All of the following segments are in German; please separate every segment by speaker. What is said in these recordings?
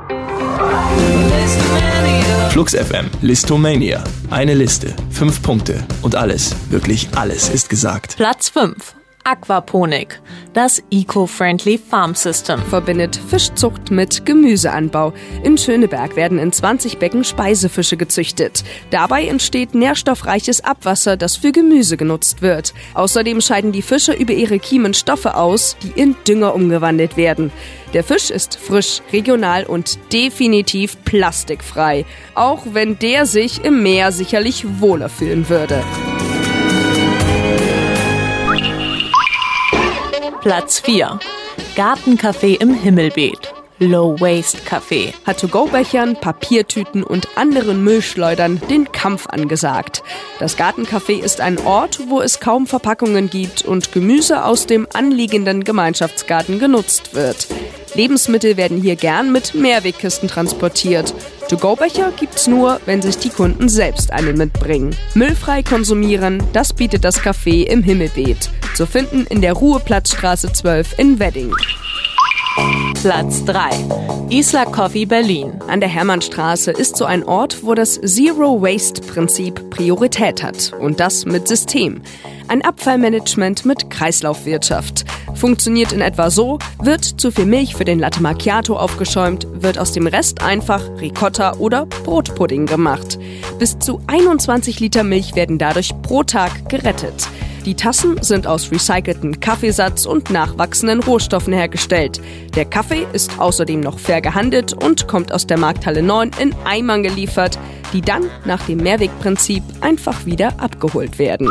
Speaker 1: Flux FM, Listomania. Eine Liste, 5 Punkte und alles, wirklich alles ist gesagt.
Speaker 2: Platz 5. Aquaponik, das Eco-Friendly Farm System.
Speaker 3: Verbindet Fischzucht mit Gemüseanbau. In Schöneberg werden in 20 Becken Speisefische gezüchtet. Dabei entsteht nährstoffreiches Abwasser, das für Gemüse genutzt wird. Außerdem scheiden die Fische über ihre Kiemen Stoffe aus, die in Dünger umgewandelt werden. Der Fisch ist frisch, regional und definitiv plastikfrei. Auch wenn der sich im Meer sicherlich wohler fühlen würde.
Speaker 2: Platz 4. Gartencafé im Himmelbeet. Low-Waste-Café.
Speaker 3: Hat To-Go-Bechern, Papiertüten und anderen Müllschleudern den Kampf angesagt. Das Gartencafé ist ein Ort, wo es kaum Verpackungen gibt und Gemüse aus dem anliegenden Gemeinschaftsgarten genutzt wird. Lebensmittel werden hier gern mit Mehrwegkisten transportiert. To-Go-Becher gibt's nur, wenn sich die Kunden selbst einen mitbringen. Müllfrei konsumieren, das bietet das Café im Himmelbeet. Zu finden in der Ruheplatzstraße 12 in Wedding.
Speaker 2: Platz 3. Isla Coffee Berlin.
Speaker 3: An der Hermannstraße ist so ein Ort, wo das Zero-Waste-Prinzip Priorität hat. Und das mit System. Ein Abfallmanagement mit Kreislaufwirtschaft. Funktioniert in etwa so: wird zu viel Milch für den Latte Macchiato aufgeschäumt, wird aus dem Rest einfach Ricotta oder Brotpudding gemacht. Bis zu 21 Liter Milch werden dadurch pro Tag gerettet. Die Tassen sind aus recyceltem Kaffeesatz und nachwachsenden Rohstoffen hergestellt. Der Kaffee ist außerdem noch fair gehandelt und kommt aus der Markthalle 9 in Eimern geliefert, die dann nach dem Mehrwegprinzip einfach wieder abgeholt werden.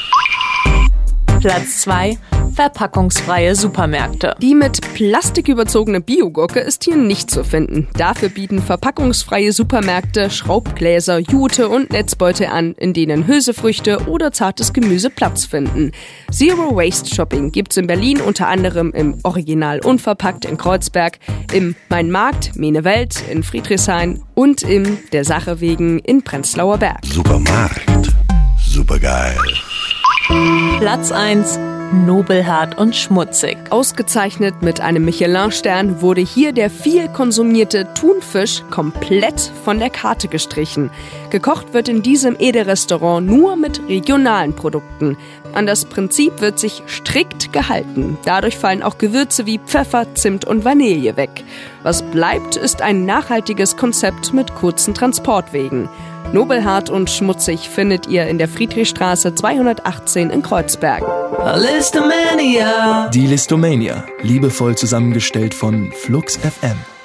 Speaker 2: Platz 2. Verpackungsfreie Supermärkte.
Speaker 3: Die mit Plastik überzogene Biogurke ist hier nicht zu finden. Dafür bieten verpackungsfreie Supermärkte Schraubgläser, Jute und Netzbeutel an, in denen Hülsefrüchte oder zartes Gemüse Platz finden. Zero Waste Shopping gibt's in Berlin unter anderem im Original Unverpackt in Kreuzberg, im Mein Markt Menewelt in Friedrichshain und im Der Sache wegen in Prenzlauer Berg.
Speaker 4: Supermarkt. Supergeil.
Speaker 2: Platz 1. Nobelhart und schmutzig.
Speaker 3: Ausgezeichnet mit einem Michelin-Stern wurde hier der viel konsumierte Thunfisch komplett von der Karte gestrichen. Gekocht wird in diesem Edelrestaurant nur mit regionalen Produkten. An das Prinzip wird sich strikt gehalten. Dadurch fallen auch Gewürze wie Pfeffer, Zimt und Vanille weg. Was bleibt, ist ein nachhaltiges Konzept mit kurzen Transportwegen. Nobelhart und schmutzig findet ihr in der Friedrichstraße 218 in Kreuzberg.
Speaker 1: Die Listomania, liebevoll zusammengestellt von Flux FM.